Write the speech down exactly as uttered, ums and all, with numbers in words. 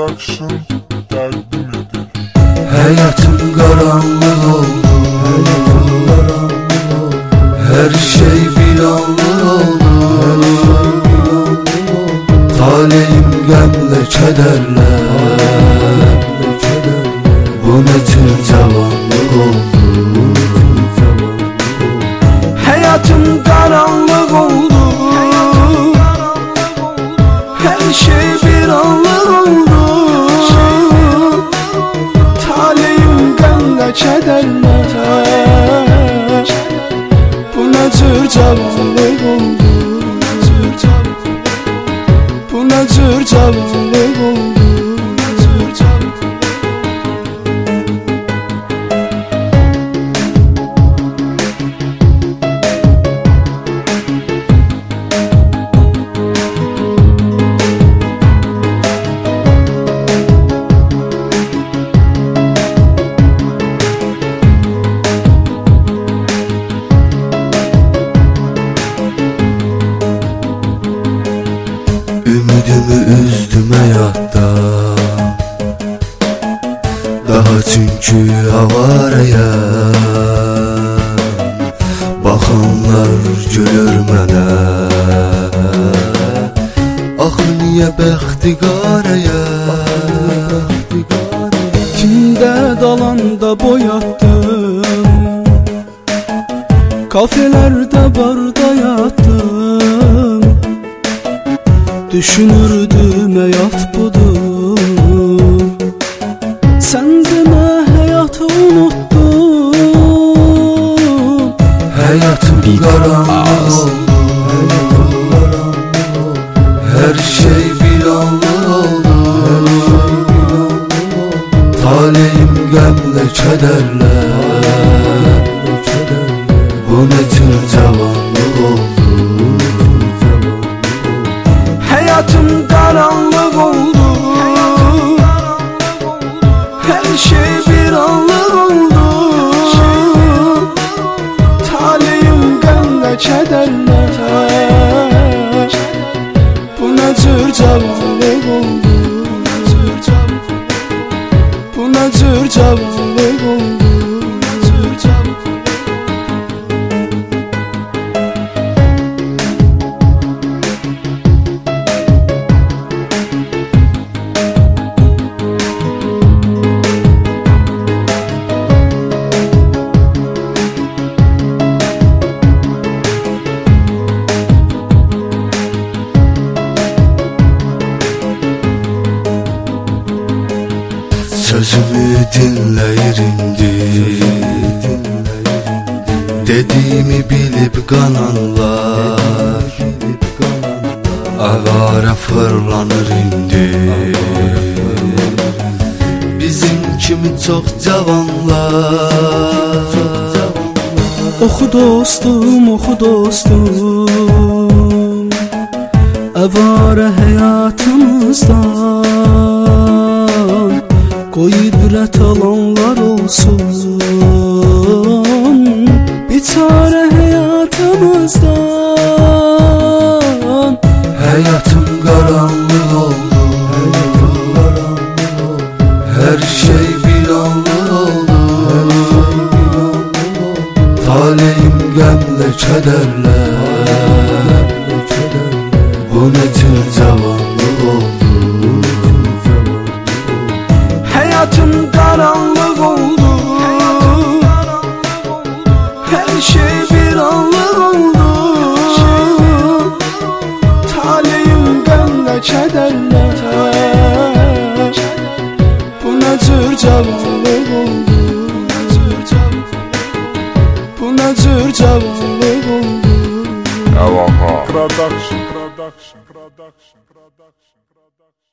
Production təqdim edir. Hayatım karanlık oldu, hayatım karanlık oldu. Her şey bir anlık oldu, talihim gemle kederle. Bu ne tür cavanlık oldu. Hayatım karanlık oldu, her şey bir anlık oldu. Talihim gemle kederle. Bu ne tür cavanlık oldu. Bu ne tür cavanlık oldu. Ümidimi üzdüm hayatta, daha çünkü avarayam. Baxanlar gülür mənə, axı niyə bəxti qarayam. Kimdə dalanda boyattım, kafelerde barda yattım. Düşünürdüm hayat budur, sen deme hayatı unuttun. Hayatım karanlık oldu, hayatım karanlık oldu. Her şey bir anlık oldu. Talihim gemle kederle. Bu ne tür cavanlık oldu. Hayatım karanlık oldu, her şey bir anlık oldu. Talihim gemle kederle. Bu ne tür cavanlık oldu. Bu ne tür cavanlık oldu. Sözümü dinleyir indi, dediğimi bilip kananlar avara fırlanır indi. Bizim kimi çok cavanlar. Oxu dostum, oxu dostum, avara hayatımızdan. Qoy ibrət alanlar olsun, biçare hayatımızdan. Hayatım karanlık oldu, hayatım karanlık oldu. Her şey bir anlık oldu. Talihim gemle kederle. Bu ne tür cavanlık oldu. Hayatım karanlık oldu, her şey bir anlık oldu. Talihim gemle kederle. Bu ne tür cavanlık oldu. Bu ne tür cavanlık oldu. Evaha Production Production Production Production